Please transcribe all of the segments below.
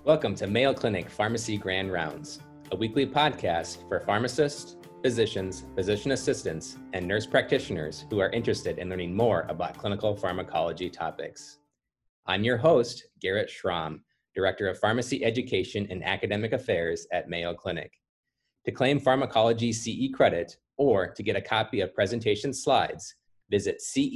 Welcome to Mayo Clinic Pharmacy Grand Rounds, a weekly podcast for pharmacists, physicians, physician assistants, and nurse practitioners who are interested in learning more about clinical pharmacology topics. I'm your host, Garrett Schramm, Director of Pharmacy Education and Academic Affairs at Mayo Clinic. To claim pharmacology CE credit or to get a copy of presentation slides, visit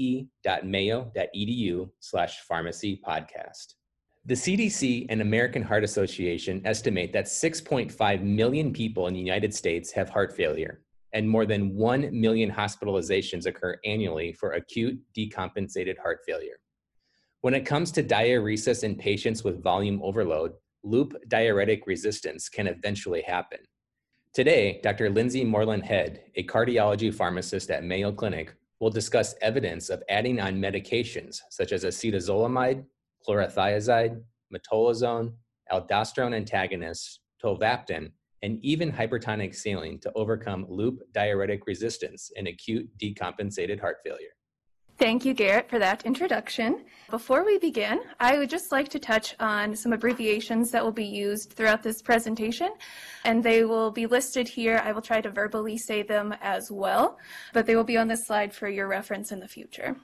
ce.mayo.edu/pharmacypodcast. The CDC and American Heart Association estimate that 6.5 million people in the United States have heart failure, and more than 1 million hospitalizations occur annually for acute decompensated heart failure. When it comes to diuresis in patients with volume overload, loop diuretic resistance can eventually happen. Today, Dr. Lindsay Moreland-Head, a cardiology pharmacist at Mayo Clinic, will discuss evidence of adding on medications such as acetazolamide, chlorothiazide, metolazone, aldosterone antagonists, tolvaptan, and even hypertonic saline to overcome loop diuretic resistance in acute decompensated heart failure. Thank you, Garrett, for that introduction. Before we begin, I would just like to touch on some abbreviations that will be used throughout this presentation, and they will be listed here. I will try to verbally say them as well, but they will be on this slide for your reference in the future.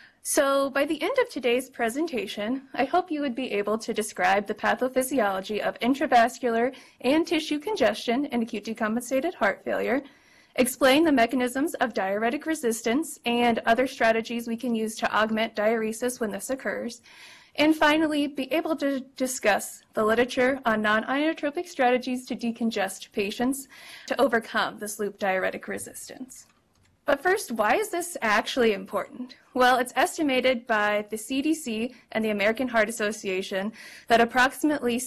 So by the end of today's presentation, I hope you would be able to describe the pathophysiology of intravascular and tissue congestion in acute decompensated heart failure, explain the mechanisms of diuretic resistance and other strategies we can use to augment diuresis when this occurs, and finally, be able to discuss the literature on non-inotropic strategies to decongest patients to overcome this loop diuretic resistance. But first, why is this actually important? Well, it's estimated by the CDC and the American Heart Association that approximately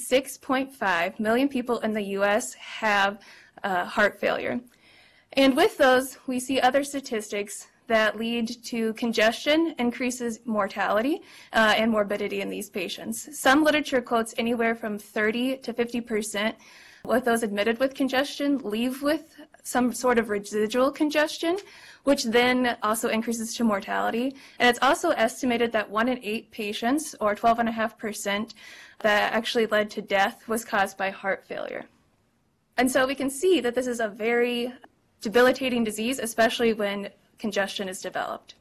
6.5 million people in the U.S. have heart failure. And with those, we see other statistics that lead to congestion, increases mortality and morbidity in these patients. Some literature quotes anywhere from 30 to 50% with those admitted with congestion leave with some sort of residual congestion, which then also increases to mortality. And it's also estimated that 1 in 8 patients, or 12.5%, that actually led to death was caused by heart failure. And so we can see that this is a very debilitating disease, especially when congestion is developed.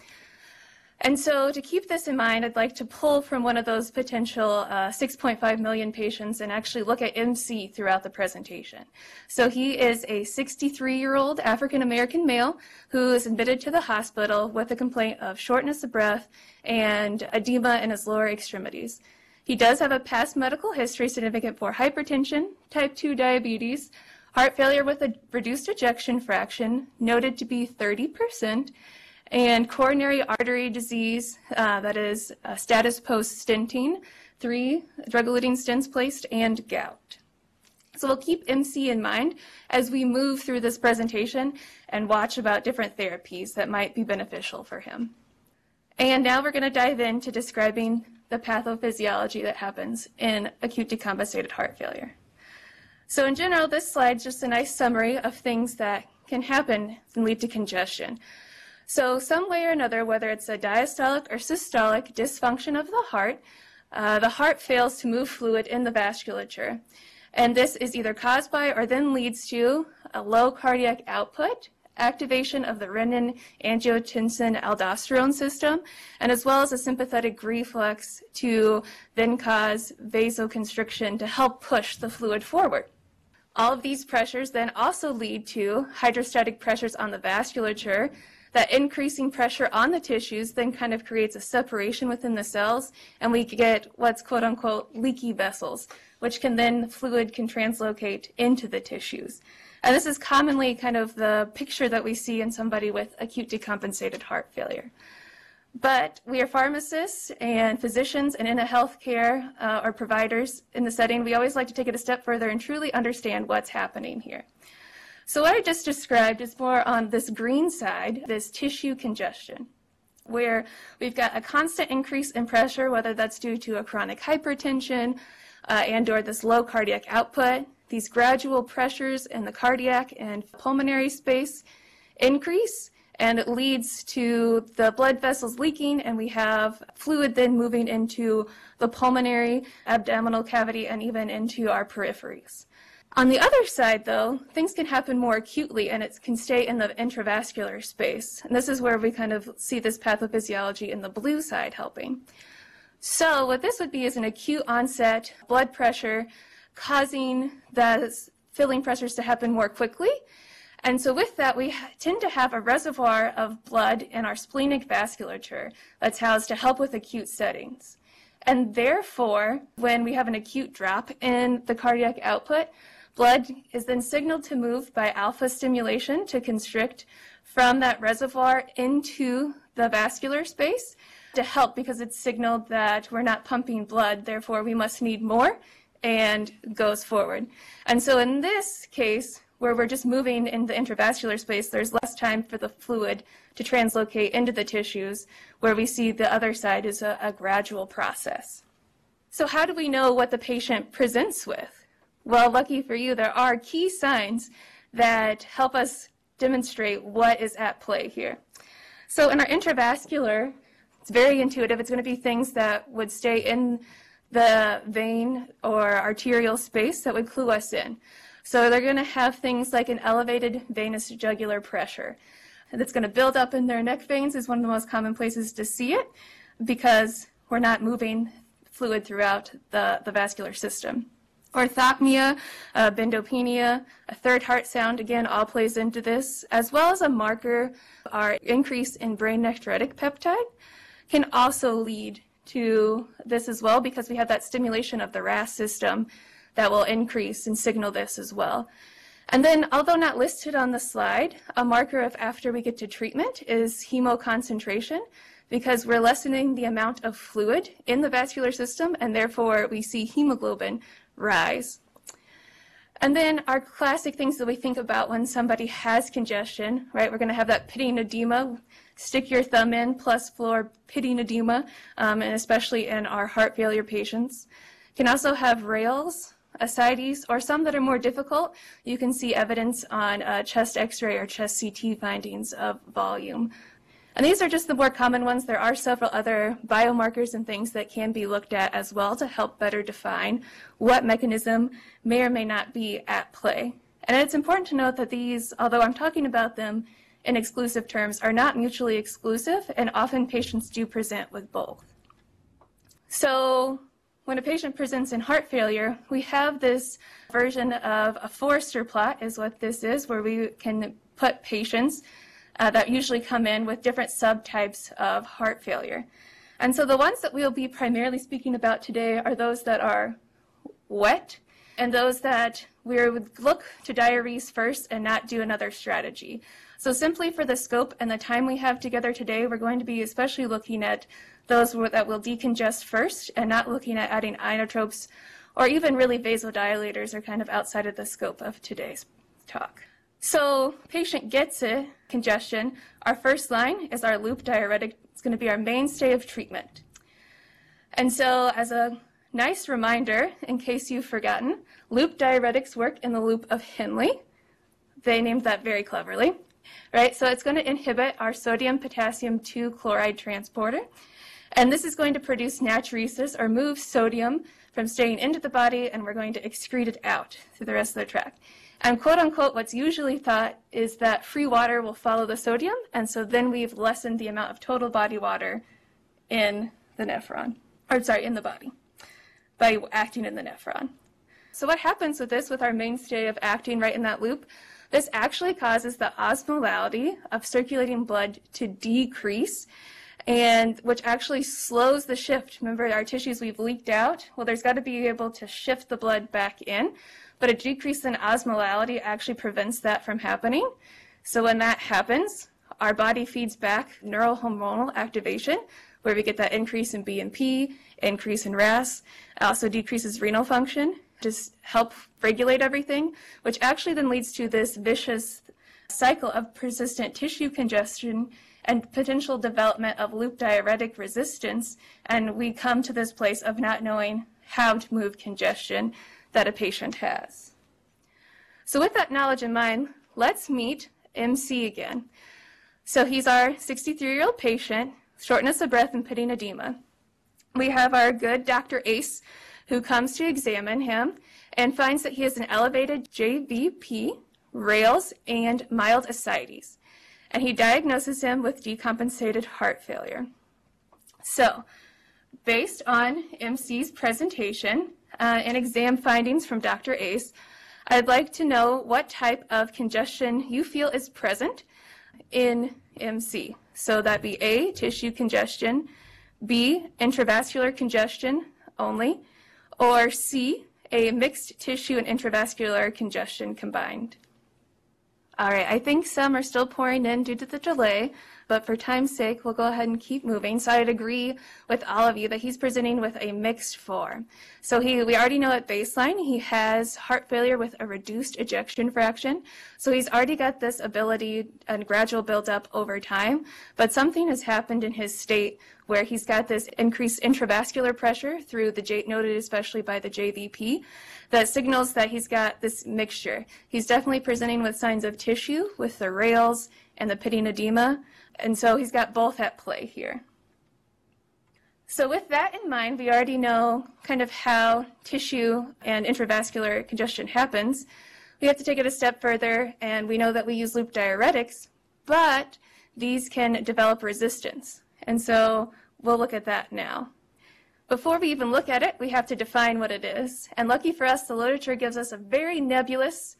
And so to keep this in mind, I'd like to pull from one of those potential 6.5 million patients and actually look at MC throughout the presentation. So he is a 63-year-old African-American male who is admitted to the hospital with a complaint of shortness of breath and edema in his lower extremities. He does have a past medical history significant for hypertension, type 2 diabetes, heart failure with a reduced ejection fraction, noted to be 30%, and coronary artery disease, that is status post-stenting, 3 drug-eluting stents placed, and gout. So we'll keep MC in mind as we move through this presentation and watch about different therapies that might be beneficial for him. And now we're going to dive into describing the pathophysiology that happens in acute decompensated heart failure. So in general, this slide's just a nice summary of things that can happen and lead to congestion. So some way or another, whether it's a diastolic or systolic dysfunction of the heart fails to move fluid in the vasculature. And this is either caused by or then leads to a low cardiac output, activation of the renin-angiotensin-aldosterone system, and as well as a sympathetic reflex to then cause vasoconstriction to help push the fluid forward. All of these pressures then also lead to hydrostatic pressures on the vasculature. That increasing pressure on the tissues then kind of creates a separation within the cells, and we get what's quote-unquote leaky vessels, which fluid can translocate into the tissues. And this is commonly kind of the picture that we see in somebody with acute decompensated heart failure. But we are pharmacists and physicians, and in a healthcare or providers in the setting, we always like to take it a step further and truly understand what's happening here. So what I just described is more on this green side, this tissue congestion, where we've got a constant increase in pressure, whether that's due to a chronic hypertension and or this low cardiac output. These gradual pressures in the cardiac and pulmonary space increase, and it leads to the blood vessels leaking, and we have fluid then moving into the pulmonary, abdominal cavity, and even into our peripheries. On the other side, though, things can happen more acutely, and it can stay in the intravascular space. And this is where we kind of see this pathophysiology in the blue side helping. So what this would be is an acute onset blood pressure causing the filling pressures to happen more quickly. And so with that, we tend to have a reservoir of blood in our splenic vasculature that's housed to help with acute settings. And therefore, when we have an acute drop in the cardiac output, blood is then signaled to move by alpha stimulation to constrict from that reservoir into the vascular space to help, because it's signaled that we're not pumping blood, therefore we must need more, and goes forward. And so in this case, where we're just moving in the intravascular space, there's less time for the fluid to translocate into the tissues, where we see the other side is a gradual process. So how do we know what the patient presents with? Well, lucky for you, there are key signs that help us demonstrate what is at play here. So in our intravascular, it's very intuitive. It's going to be things that would stay in the vein or arterial space that would clue us in. So they're going to have things like an elevated venous jugular pressure. And it's going to build up in their neck veins is one of the most common places to see it, because we're not moving fluid throughout the vascular system. Orthopnea, bendopenia, a third heart sound, again, all plays into this, as well as a marker, our increase in brain natriuretic peptide can also lead to this as well, because we have that stimulation of the RAS system that will increase and signal this as well. And then, although not listed on the slide, a marker of after we get to treatment is hemoconcentration, because we're lessening the amount of fluid in the vascular system, and therefore we see hemoglobin rise. And then our classic things that we think about when somebody has congestion, right? We're going to have that pitting edema, stick your thumb in, plus floor pitting edema, and especially in our heart failure patients. Can also have rales, ascites, or some that are more difficult. You can see evidence on chest x-ray or chest CT findings of volume. And these are just the more common ones. There are several other biomarkers and things that can be looked at as well to help better define what mechanism may or may not be at play. And it's important to note that these, although I'm talking about them in exclusive terms, are not mutually exclusive, and often patients do present with both. So when a patient presents in heart failure, we have this version of a Forrester plot is what this is, where we can put patients that usually come in with different subtypes of heart failure. And so the ones that we'll be primarily speaking about today are those that are wet, and those that we would look to diurese first and not do another strategy. So simply for the scope and the time we have together today, we're going to be especially looking at those that will decongest first, and not looking at adding inotropes or even really vasodilators are kind of outside of the scope of today's talk. So patient gets a congestion. Our first line is our loop diuretic. It's going to be our mainstay of treatment. And so as a nice reminder, in case you've forgotten, loop diuretics work in the loop of Henle. They named that very cleverly, right? So it's going to inhibit our sodium potassium 2 chloride transporter. And this is going to produce natriuresis, or move sodium from staying into the body, and we're going to excrete it out through the rest of the tract. And quote unquote, what's usually thought is that free water will follow the sodium, and so then we've lessened the amount of total body water in the nephron, in the body, by acting in the nephron. So what happens with this, with our mainstay of acting right in that loop? This actually causes the osmolality of circulating blood to decrease, and which actually slows the shift. Remember, our tissues we've leaked out? Well, there's got to be able to shift the blood back in. But a decrease in osmolality actually prevents that from happening. So when that happens, our body feeds back neurohormonal activation, where we get that increase in BNP, increase in RAS. It also decreases renal function, just help regulate everything, which actually then leads to this vicious cycle of persistent tissue congestion and potential development of loop diuretic resistance. And we come to this place of not knowing how to move congestion that a patient has. So with that knowledge in mind, let's meet MC again. So he's our 63-year-old patient, shortness of breath and pitting edema. We have our good Dr. Ace, who comes to examine him and finds that he has an elevated JVP, Rales, and mild ascites. And he diagnoses him with decompensated heart failure. So, based on MC's presentation and exam findings from Dr. Ace, I'd like to know what type of congestion you feel is present in MC. So that'd be A, tissue congestion, B, intravascular congestion only, or C, a mixed tissue and intravascular congestion combined. All right, I think some are still pouring in due to the delay, but for time's sake, we'll go ahead and keep moving. So I'd agree with all of you that he's presenting with a mixed 4. So we already know at baseline he has heart failure with a reduced ejection fraction. So he's already got this ability and gradual buildup over time, but something has happened in his state where he's got this increased intravascular pressure through the noted especially by the JVP, that signals that he's got this mixture. He's definitely presenting with signs of tissue with the Rales and the pitting edema, and so he's got both at play here. So with that in mind, we already know kind of how tissue and intravascular congestion happens. We have to take it a step further, and we know that we use loop diuretics, but these can develop resistance. And so we'll look at that now. Before we even look at it, we have to define what it is. And lucky for us, the literature gives us a very nebulous,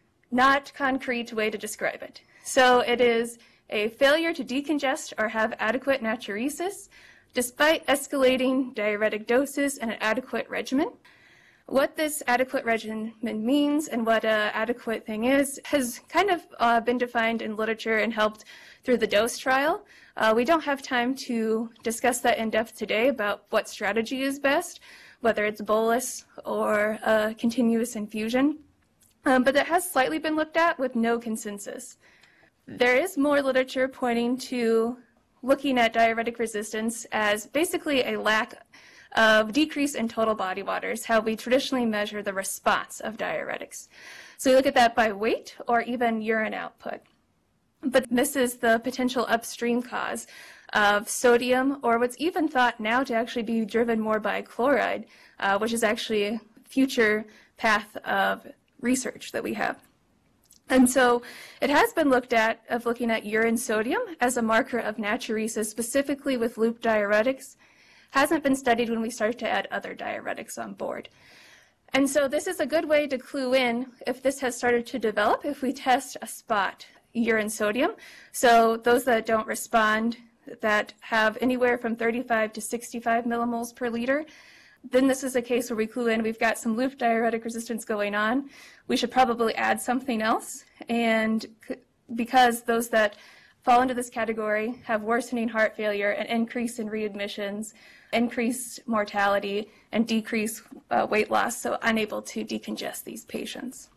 not concrete way to describe it. So it is a failure to decongest or have adequate natriuresis despite escalating diuretic doses and an adequate regimen. What this adequate regimen means and what an adequate thing is has kind of been defined in literature and helped through the DOSE trial. We don't have time to discuss that in depth today about what strategy is best, whether it's bolus or continuous infusion, but that has slightly been looked at with no consensus. There is more literature pointing to looking at diuretic resistance as basically a lack of decrease in total body waters, how we traditionally measure the response of diuretics. So we look at that by weight or even urine output. But this is the potential upstream cause of sodium, or what's even thought now to actually be driven more by chloride, which is actually a future path of research that we have. And so it has been looked at of looking at urine sodium as a marker of natriuresis, specifically with loop diuretics. Hasn't been studied when we start to add other diuretics on board. And so this is a good way to clue in if this has started to develop if we test a spot urine sodium. So those that don't respond, that have anywhere from 35 to 65 millimoles per liter, then this is a case where we clue in we've got some loop diuretic resistance going on. We should probably add something else. And because those that fall into this category have worsening heart failure, an increase in readmissions, increased mortality, and decreased weight loss, so unable to decongest these patients.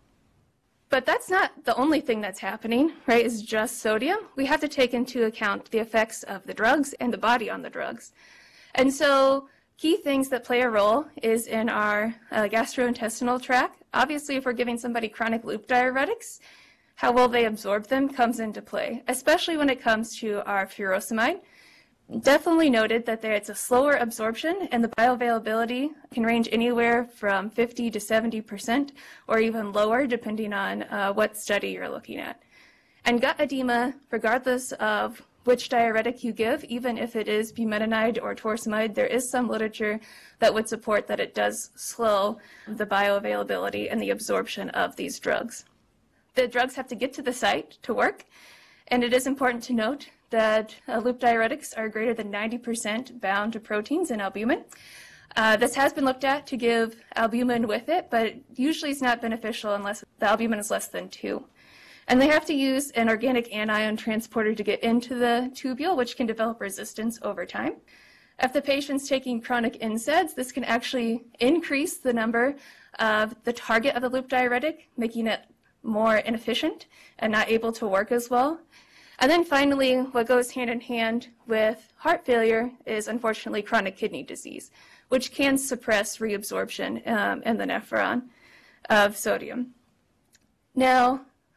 But that's not the only thing that's happening, right, is just sodium. We have to take into account the effects of the drugs and the body on the drugs. And so key things that play a role is in our gastrointestinal tract. Obviously, if we're giving somebody chronic loop diuretics, how well they absorb them comes into play, especially when it comes to our furosemide. Definitely noted that it's a slower absorption, and the bioavailability can range anywhere from 50 to 70% or even lower depending on what study you're looking at. And gut edema, regardless of which diuretic you give, even if it is bumetanide or torsemide, there is some literature that would support that it does slow the bioavailability and the absorption of these drugs. The drugs have to get to the site to work, and it is important to note that loop diuretics are greater than 90% bound to proteins in albumin. This has been looked at to give albumin with it, but usually it's not beneficial unless the albumin is less than 2. And they have to use an organic anion transporter to get into the tubule, which can develop resistance over time. If the patient's taking chronic NSAIDs, this can actually increase the number of the target of the loop diuretic, making it more inefficient and not able to work as well. And then finally, what goes hand in hand with heart failure is unfortunately chronic kidney disease, which can suppress reabsorption in the nephron of sodium. Now,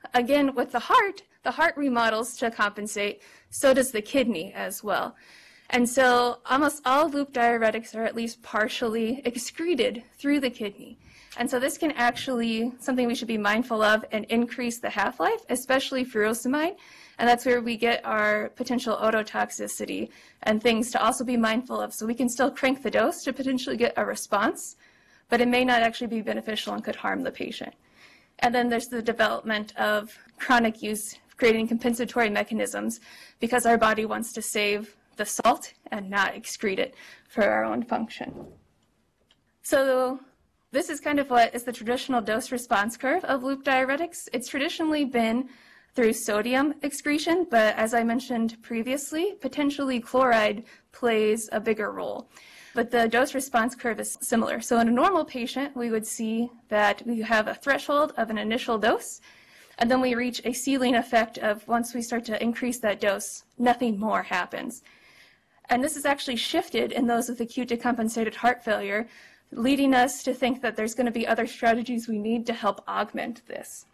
again, with the heart remodels to compensate, so does the kidney as well. And so almost all loop diuretics are at least partially excreted through the kidney. And so this can actually, something we should be mindful of, and increase the half-life, especially furosemide. And that's where we get our potential ototoxicity and things to also be mindful of. So we can still crank the dose to potentially get a response, but it may not actually be beneficial and could harm the patient. And then there's the development of chronic use, creating compensatory mechanisms, because our body wants to save the salt and not excrete it for our own function. So this is kind of what is the traditional dose response curve of loop diuretics. It's traditionally been through sodium excretion, but as I mentioned previously, potentially chloride plays a bigger role. But the dose response curve is similar. So in a normal patient, we would see that we have a threshold of an initial dose, and then we reach a ceiling effect of once we start to increase that dose, nothing more happens. And this is actually shifted in those with acute decompensated heart failure, leading us to think that there's going to be other strategies we need to help augment this.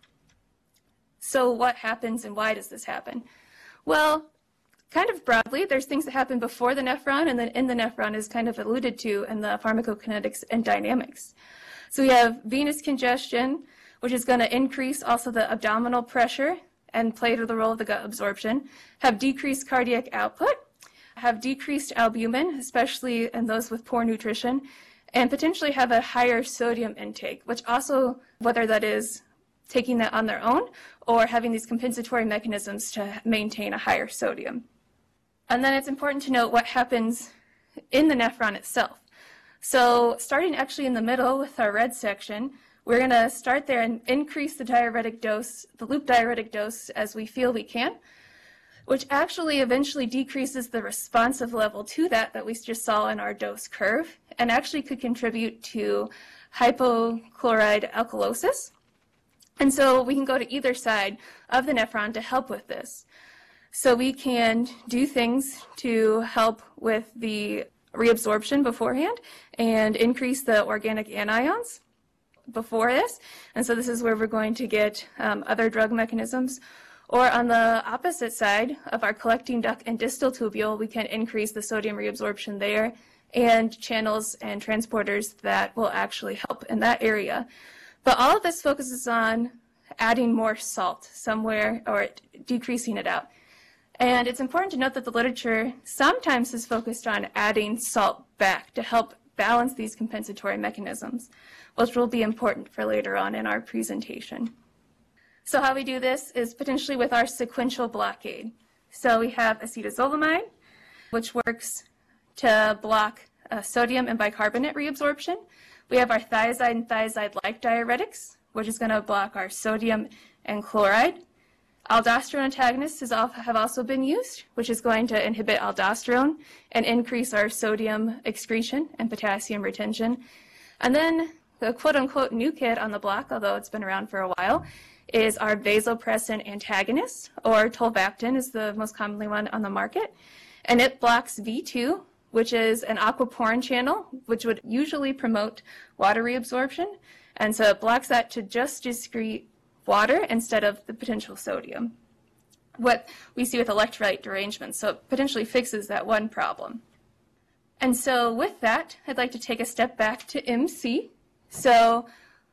So what happens and why does this happen? Well, kind of broadly, there's things that happen before the nephron and then in the nephron, is kind of alluded to in the pharmacokinetics and dynamics. So we have venous congestion, which is going to increase also the abdominal pressure and play the role of the gut absorption, have decreased cardiac output, have decreased albumin, especially in those with poor nutrition, and potentially have a higher sodium intake, which also, whether that is taking that on their own or having these compensatory mechanisms to maintain a higher sodium. And then it's important to note what happens in the nephron itself. So starting actually in the middle with our red section, we're going to start there and increase the diuretic dose, the loop diuretic dose, as we feel we can, which actually eventually decreases the responsive level to that we just saw in our dose curve, and actually could contribute to hypochlorite alkalosis. And so we can go to either side of the nephron to help with this. So we can do things to help with the reabsorption beforehand and increase the organic anions before this. And so this is where we're going to get other drug mechanisms. Or on the opposite side of our collecting duct and distal tubule, we can increase the sodium reabsorption there and channels and transporters that will actually help in that area. But all of this focuses on adding more salt somewhere or decreasing it out. And it's important to note that the literature sometimes is focused on adding salt back to help balance these compensatory mechanisms, which will be important for later on in our presentation. So how we do this is potentially with our sequential blockade. So we have acetazolamide, which works to block sodium and bicarbonate reabsorption. We have our thiazide and thiazide-like diuretics, which is going to block our sodium and chloride. Aldosterone antagonists have also been used, which is going to inhibit aldosterone and increase our sodium excretion and potassium retention. And then the quote-unquote new kid on the block, although it's been around for a while, is our vasopressin antagonist, or tolvaptan is the most commonly one on the market. And it blocks V2, which is an aquaporin channel, which would usually promote water reabsorption. And so it blocks that to just excrete water instead of the potential sodium, what we see with electrolyte derangements. So it potentially fixes that one problem. And so with that, I'd like to take a step back to MC. So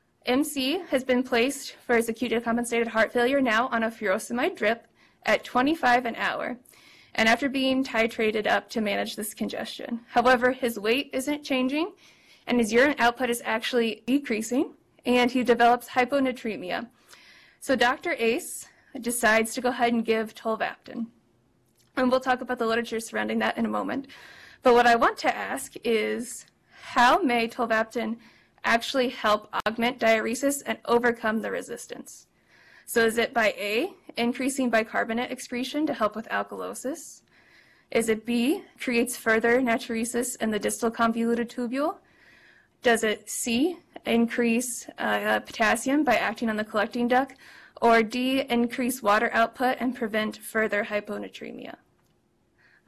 MC has been placed for his acute decompensated heart failure now on a furosemide drip at 25 an hour, and after being titrated up to manage this congestion. However, his weight isn't changing, and his urine output is actually decreasing, and he develops hyponatremia. So Dr. Ace decides to go ahead and give tolvaptan. And we'll talk about the literature surrounding that in a moment. But what I want to ask is, how may tolvaptan actually help augment diuresis and overcome the resistance? So is it by A, increasing bicarbonate excretion to help with alkalosis? Is it B, creates further natriuresis in the distal convoluted tubule? Does it C, increase potassium by acting on the collecting duct? Or D, increase water output and prevent further hyponatremia?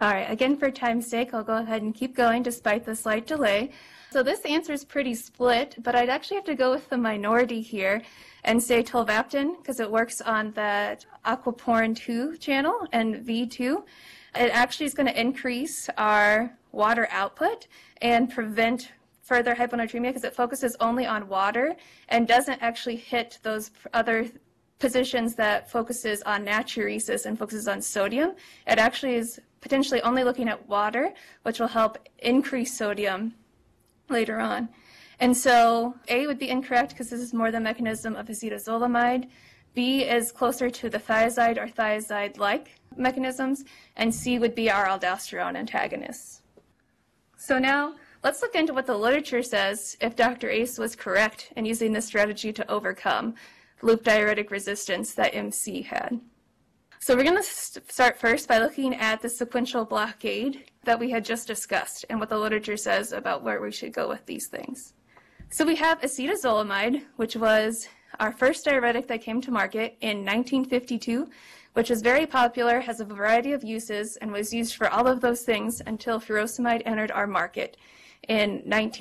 All right, again, for time's sake, I'll go ahead and keep going despite the slight delay. So this answer is pretty split, but I'd actually have to go with the minority here and say tolvaptan, because it works on that aquaporin 2 channel and V2. It actually is going to increase our water output and prevent further hyponatremia because it focuses only on water and doesn't actually hit those other positions that focuses on natriuresis and focuses on sodium. It actually is potentially only looking at water, which will help increase sodium later on. And so A would be incorrect because this is more the mechanism of acetazolamide. B is closer to the thiazide or thiazide-like mechanisms, and C would be our aldosterone antagonists. So now let's look into what the literature says if Dr. Ace was correct in using this strategy to overcome loop diuretic resistance that MC had. So we're going to start first by looking at the sequential blockade that we had just discussed and what the literature says about where we should go with these things. So we have acetazolamide, which was our first diuretic that came to market in 1952, which was very popular, has a variety of uses, and was used for all of those things until furosemide entered our market in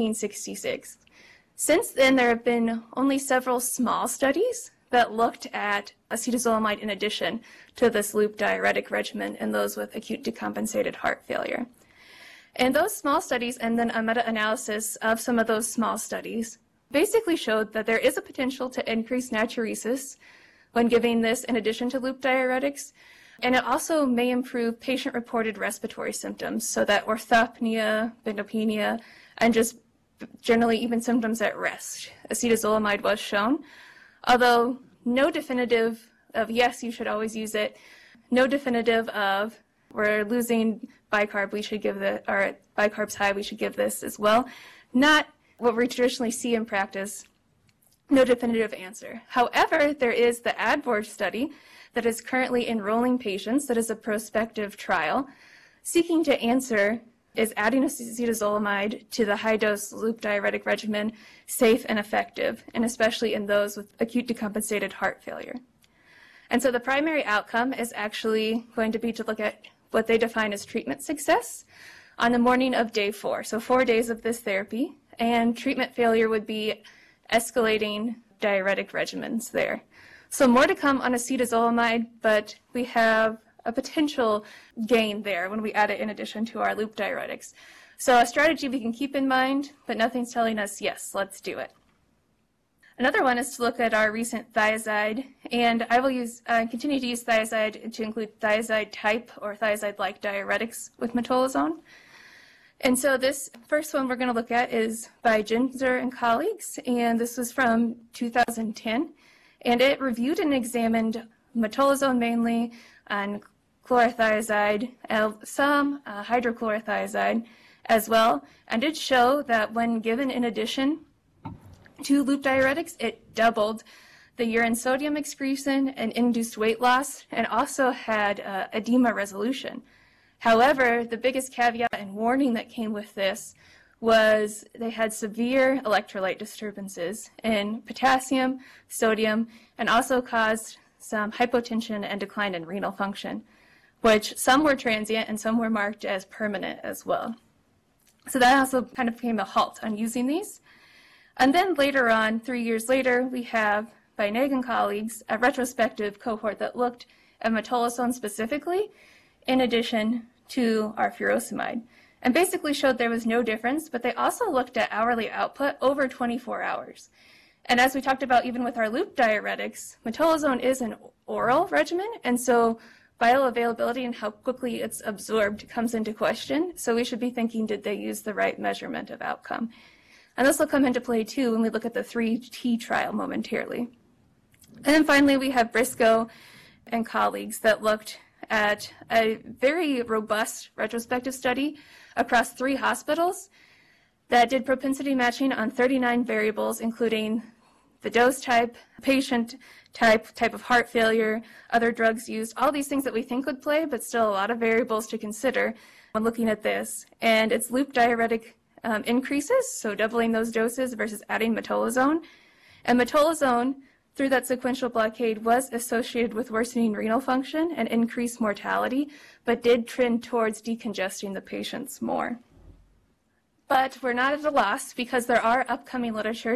1966. Since then, there have been only several small studies that looked at acetazolamide in addition to this loop diuretic regimen in those with acute decompensated heart failure. And those small studies, and then a meta-analysis of some of those small studies, basically showed that there is a potential to increase natriuresis when giving this in addition to loop diuretics, and it also may improve patient-reported respiratory symptoms, so that orthopnea, benopnea, and just generally even symptoms at rest. Acetazolamide was shown, although no definitive of yes, you should always use it, no definitive of we're losing bicarb, we should give the, or bicarb's high, we should give this as well. Not what we traditionally see in practice, no definitive answer. However, there is the ADVOR study that is currently enrolling patients, that is a prospective trial, seeking to answer, is adding acetazolamide to the high-dose loop diuretic regimen safe and effective, and especially in those with acute decompensated heart failure. And so the primary outcome is actually going to be to look at what they define as treatment success on the morning of day 4, so 4 days of this therapy, and treatment failure would be escalating diuretic regimens there. So more to come on acetazolamide, but we have a potential gain there when we add it in addition to our loop diuretics. So a strategy we can keep in mind, but nothing's telling us, yes, let's do it. Another one is to look at our recent thiazide, and I will continue to use thiazide to include thiazide type or thiazide-like diuretics with metolazone. And so this first one we're going to look at is by Ginzer and colleagues, and this was from 2010, and it reviewed and examined metolazone mainly, and chlorothiazide, some hydrochlorothiazide as well, and did show that when given in addition to loop diuretics, it doubled the urine sodium excretion and induced weight loss, and also had edema resolution. However, the biggest caveat and warning that came with this was they had severe electrolyte disturbances in potassium, sodium, and also caused some hypotension and decline in renal function, which some were transient and some were marked as permanent as well. So that also kind of became a halt on using these. And then later on, 3 years later, we have, by Nag and colleagues, a retrospective cohort that looked at metolazone specifically, in addition to our furosemide, and basically showed there was no difference, but they also looked at hourly output over 24 hours. And as we talked about even with our loop diuretics, metolazone is an oral regimen, and so bioavailability and how quickly it's absorbed comes into question. So we should be thinking, did they use the right measurement of outcome? And this will come into play too when we look at the 3T trial momentarily. And then finally we have Briscoe and colleagues that looked at a very robust retrospective study across 3 hospitals that did propensity matching on 39 variables, including the dose type, patient type of heart failure, other drugs used, all these things that we think would play, but still a lot of variables to consider when looking at this. And it's loop diuretic increases, so doubling those doses versus adding metolazone. And metolazone through that sequential blockade was associated with worsening renal function and increased mortality, but did trend towards decongesting the patients more. But we're not at a loss because there are upcoming literature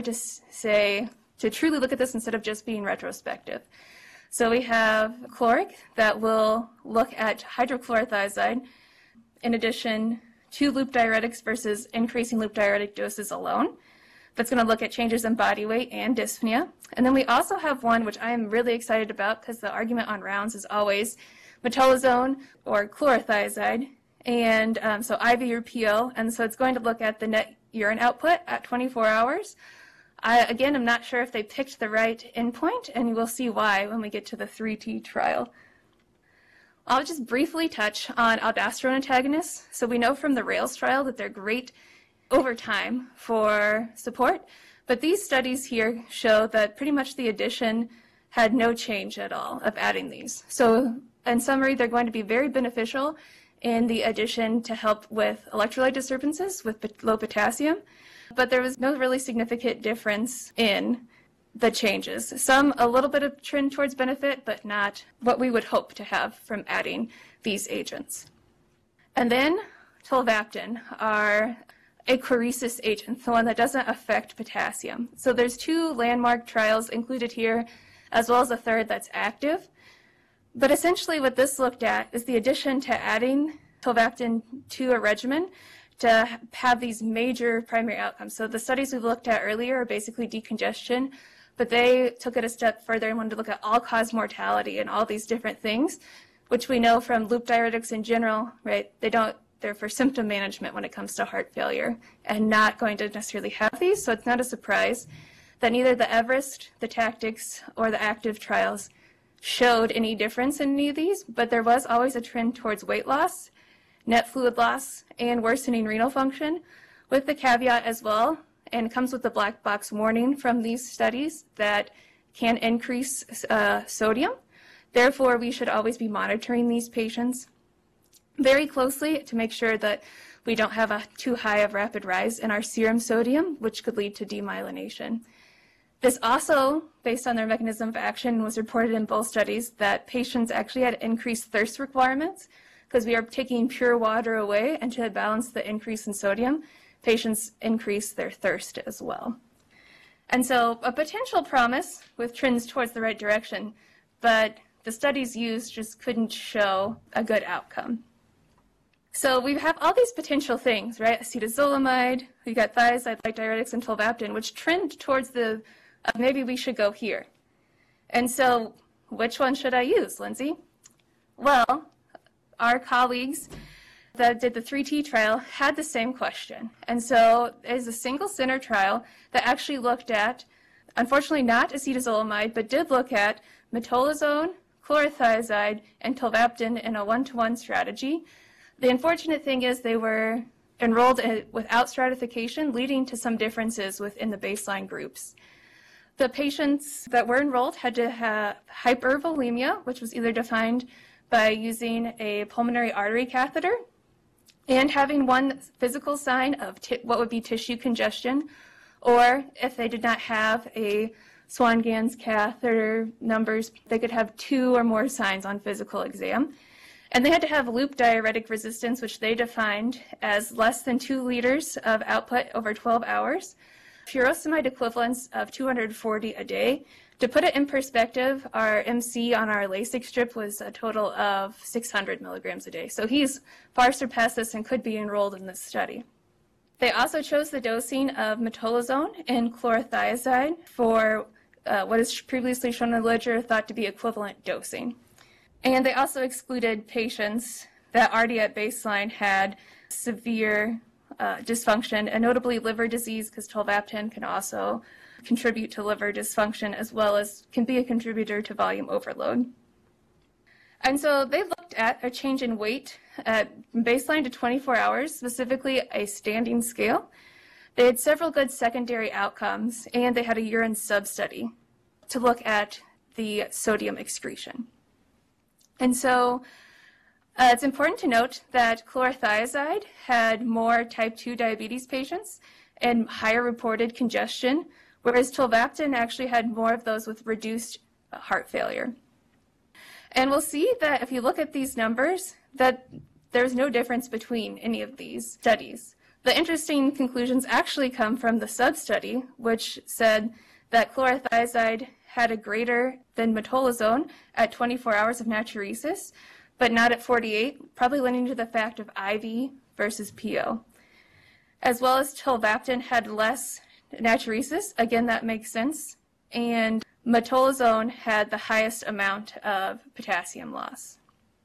to truly look at this instead of just being retrospective. So we have Chloric that will look at hydrochlorothiazide in addition to loop diuretics versus increasing loop diuretic doses alone. That's going to look at changes in body weight and dyspnea. And then we also have one which I am really excited about because the argument on rounds is always metolazone or chlorothiazide, and so IV or PO. And so it's going to look at the net urine output at 24 hours. Again, I'm not sure if they picked the right endpoint, and we'll see why when we get to the 3T trial. I'll just briefly touch on aldosterone antagonists. So we know from the RAILS trial that they're great over time for support, but these studies here show that pretty much the addition had no change at all of adding these. So in summary, they're going to be very beneficial in the addition to help with electrolyte disturbances with low potassium, but there was no really significant difference in the changes. Some a little bit of trend towards benefit, but not what we would hope to have from adding these agents. And then tolvaptan, our aqueresis agent, the one that doesn't affect potassium. So there's 2 landmark trials included here, as well as a third that's active. But essentially what this looked at is the addition to adding tolvaptan to a regimen to have these major primary outcomes. So the studies we looked at earlier are basically decongestion, but they took it a step further and wanted to look at all-cause mortality and all these different things, which we know from loop diuretics in general, right? They're for symptom management when it comes to heart failure and not going to necessarily have these. So it's not a surprise that neither the Everest, the Tactics, or the active trials showed any difference in any of these, but there was always a trend towards weight loss, net fluid loss, and worsening renal function, with the caveat as well, and it comes with the black box warning from these studies that can increase sodium. Therefore, we should always be monitoring these patients very closely to make sure that we don't have a too high of rapid rise in our serum sodium, which could lead to demyelination. This also, based on their mechanism of action, was reported in both studies that patients actually had increased thirst requirements because we are taking pure water away, and to balance the increase in sodium, patients increase their thirst as well. And so a potential promise with trends towards the right direction, but the studies used just couldn't show a good outcome. So we have all these potential things, right? Acetazolamide, we got thiazide, like diuretics, and tolvaptan, which trend towards the maybe we should go here. And so which one should I use, Lindsay? Well, our colleagues that did the 3T trial had the same question. And so it's a single center trial that actually looked at, unfortunately not acetazolamide, but did look at metolazone, chlorothiazide, and tolvaptan in a 1-to-1 strategy. The unfortunate thing is they were enrolled without stratification, leading to some differences within the baseline groups. The patients that were enrolled had to have hypervolemia, which was either defined by using a pulmonary artery catheter and having one physical sign of what would be tissue congestion, or if they did not have a Swan-Ganz catheter numbers, they could have 2 or more signs on physical exam. And they had to have loop diuretic resistance, which they defined as less than 2 liters of output over 12 hours, furosemide equivalents of 240 a day. To put it in perspective, our MC on our LASIK strip was a total of 600 milligrams a day. So he's far surpassed this and could be enrolled in this study. They also chose the dosing of metolazone and chlorothiazide for what is previously shown in the literature thought to be equivalent dosing. And they also excluded patients that already at baseline had severe dysfunction, and notably liver disease, because tolvaptan can also contribute to liver dysfunction as well as can be a contributor to volume overload. And so they looked at a change in weight at baseline to 24 hours, specifically a standing scale. They had several good secondary outcomes, and they had a urine sub-study to look at the sodium excretion. And so it's important to note that chlorothiazide had more type 2 diabetes patients and higher reported congestion whereas tolvaptan actually had more of those with reduced heart failure. And we'll see that if you look at these numbers, that there's no difference between any of these studies. The interesting conclusions actually come from the sub-study, which said that chlorothiazide had a greater than metolazone at 24 hours of natriuresis, but not at 48, probably leading to the fact of IV versus PO. As well as tolvaptan had less natriuresis, again that makes sense, and metolazone had the highest amount of potassium loss.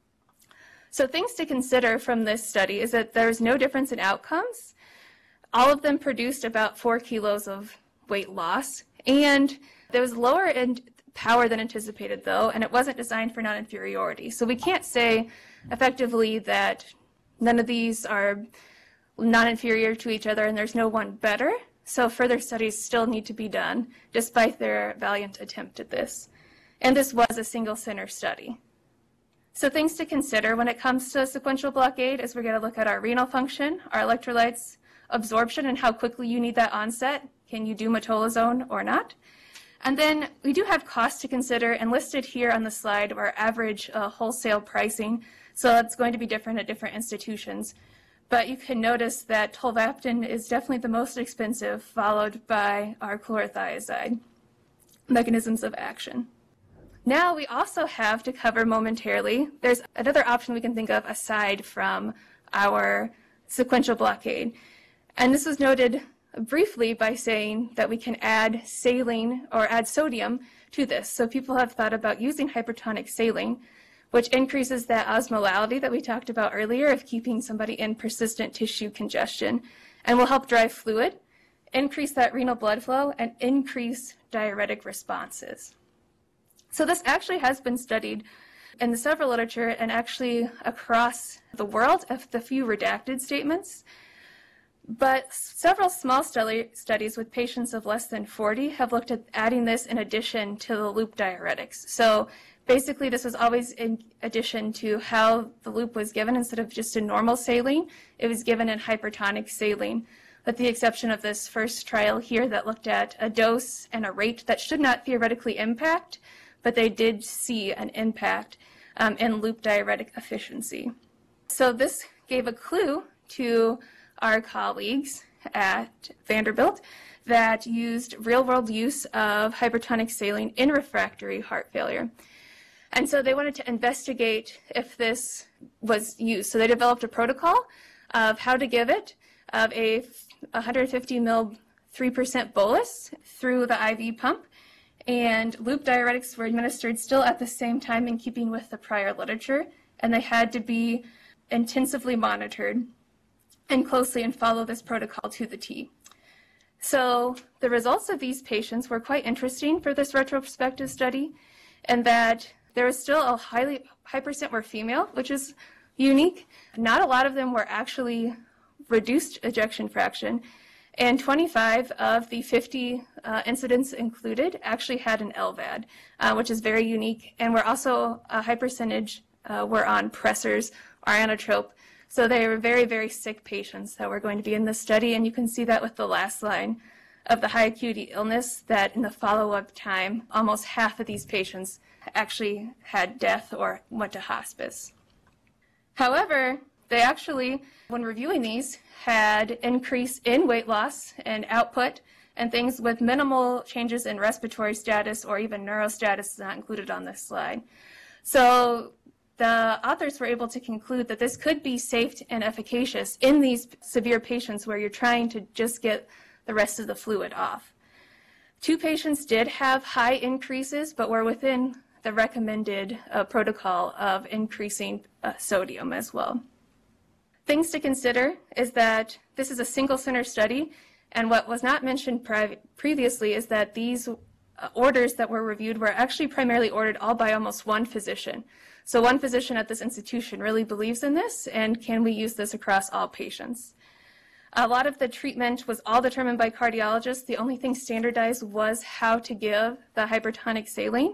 So things to consider from this study is that there's no difference in outcomes. All of them produced about 4 kilos of weight loss, and there was lower in power than anticipated though, and it wasn't designed for non-inferiority. So we can't say effectively that none of these are non-inferior to each other and there's no one better. So further studies still need to be done despite their valiant attempt at this. And this was a single center study. So things to consider when it comes to sequential blockade is we're going to look at our renal function, our electrolytes, absorption, and how quickly you need that onset. Can you do metolazone or not? And then we do have costs to consider, and listed here on the slide are average wholesale pricing. So it's going to be different at different institutions. But you can notice that tolvaptan is definitely the most expensive, followed by our chlorothiazide mechanisms of action. Now we also have to cover momentarily, there's another option we can think of aside from our sequential blockade. And this was noted briefly by saying that we can add saline or add sodium to this. So people have thought about using hypertonic saline, which increases that osmolality that we talked about earlier of keeping somebody in persistent tissue congestion, and will help drive fluid, increase that renal blood flow, and increase diuretic responses. So this actually has been studied in the several literature and actually across the world, of the few redacted statements. But several small studies with patients of less than 40 have looked at adding this in addition to the loop diuretics. So basically this was always in addition to how the loop was given. Instead of just a normal saline, it was given in hypertonic saline, with the exception of this first trial here that looked at a dose and a rate that should not theoretically impact, but they did see an impact in loop diuretic efficiency. So this gave a clue to our colleagues at Vanderbilt that used real-world use of hypertonic saline in refractory heart failure. And so they wanted to investigate if this was used. So they developed a protocol of how to give it, of a 150 ml 3% bolus through the IV pump, and loop diuretics were administered still at the same time in keeping with the prior literature, and they had to be intensively monitored and closely and follow this protocol to the T. So the results of these patients were quite interesting for this retrospective study, and that there was still a high percent were female, which is unique. Not a lot of them were actually reduced ejection fraction, and 25 of the 50 incidents included actually had an LVAD, which is very unique, and were also a high percentage were on pressors or inotrope. So they were very, very sick patients that were going to be in this study, and you can see that with the last line of the high acuity illness, that in the follow-up time, almost half of these patients actually had death or went to hospice. However, they actually, when reviewing these, had increase in weight loss and output and things with minimal changes in respiratory status or even neurostatus not included on this slide. So the authors were able to conclude that this could be safe and efficacious in these severe patients where you're trying to just get the rest of the fluid off. 2 patients did have high increases, but were within the recommended protocol of increasing sodium as well. Things to consider is that this is a single center study, and what was not mentioned previously is that these orders that were reviewed were actually primarily ordered all by almost one physician. So one physician at this institution really believes in this, and can we use this across all patients? A lot of the treatment was all determined by cardiologists. The only thing standardized was how to give the hypertonic saline,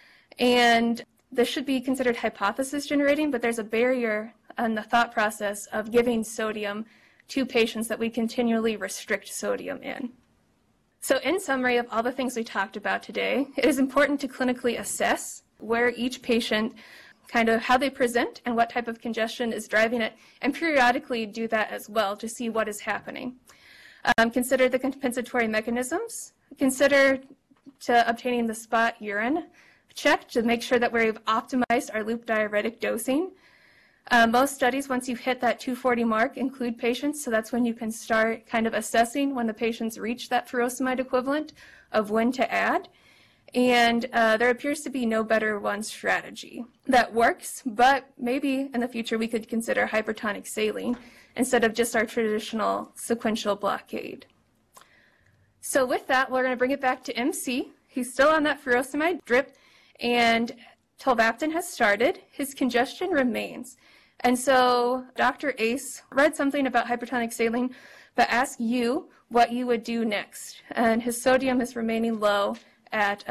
and this should be considered hypothesis generating, but there's a barrier in the thought process of giving sodium to patients that we continually restrict sodium in. So in summary of all the things we talked about today, it is important to clinically assess where each patient, kind of how they present and what type of congestion is driving it, and periodically do that as well to see what is happening. Consider the compensatory mechanisms. Consider obtaining the spot urine check to make sure that we've optimized our loop diuretic dosing. Most studies, once you've hit that 240 mark, include patients, so that's when you can start kind of assessing when the patients reach that furosemide equivalent of when to add. And there appears to be no better one strategy that works, but maybe in the future we could consider hypertonic saline instead of just our traditional sequential blockade. So with that, we're going to bring it back to MC. He's still on that furosemide drip, and tolvaptan has started. His congestion remains. And so Dr. Ace read something about hypertonic saline, but asked you what you would do next. And his sodium is remaining low at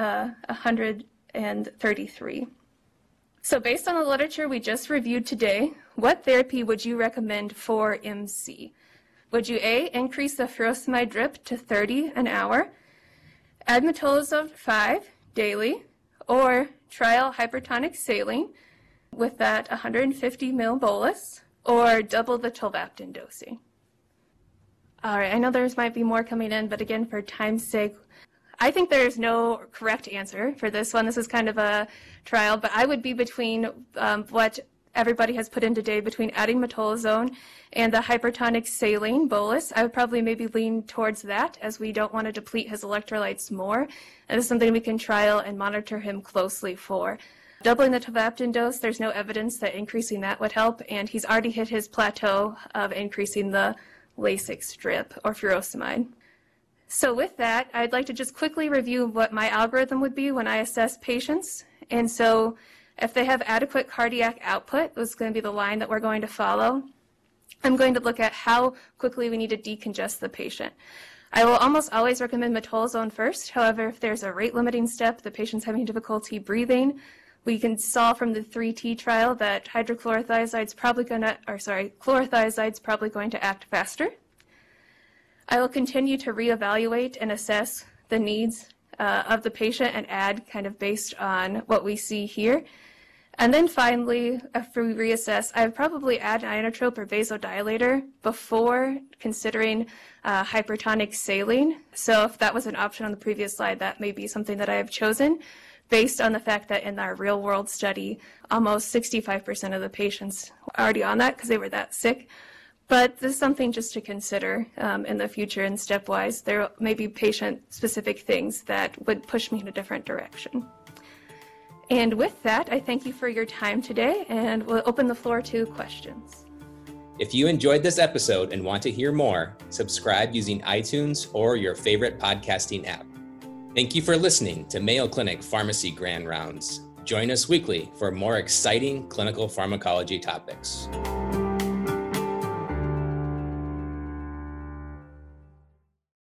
133. So based on the literature we just reviewed today, what therapy would you recommend for MC? Would you A, increase the furosemide drip to 30 an hour, add metolazone 5 daily, or trial hypertonic saline with that 150 ml bolus, or double the tolvaptan dosing? All right, I know there might be more coming in, but again, for time's sake, I think there's no correct answer for this one. This is kind of a trial, but I would be between what everybody has put in today, between adding metolazone and the hypertonic saline bolus. I would probably maybe lean towards that, as we don't want to deplete his electrolytes more. And this is something we can trial and monitor him closely for. Doubling the tolvaptan dose, there's no evidence that increasing that would help, and he's already hit his plateau of increasing the Lasix drip or furosemide. So with that, I'd like to just quickly review what my algorithm would be when I assess patients. And so if they have adequate cardiac output, this is going to be the line that we're going to follow. I'm going to look at how quickly we need to decongest the patient. I will almost always recommend metolazone first. However, if there's a rate-limiting step, the patient's having difficulty breathing, we can saw from the 3T trial that chlorothiazide's probably going to act faster. I will continue to reevaluate and assess the needs of the patient and add kind of based on what we see here. And then finally, after we reassess, I would probably add an inotrope or vasodilator before considering hypertonic saline. So if that was an option on the previous slide, that may be something that I have chosen based on the fact that in our real world study, almost 65% of the patients are already on that because they were that sick. But this is something just to consider in the future, and stepwise, there may be patient-specific things that would push me in a different direction. And with that, I thank you for your time today, and we'll open the floor to questions. If you enjoyed this episode and want to hear more, subscribe using iTunes or your favorite podcasting app. Thank you for listening to Mayo Clinic Pharmacy Grand Rounds. Join us weekly for more exciting clinical pharmacology topics.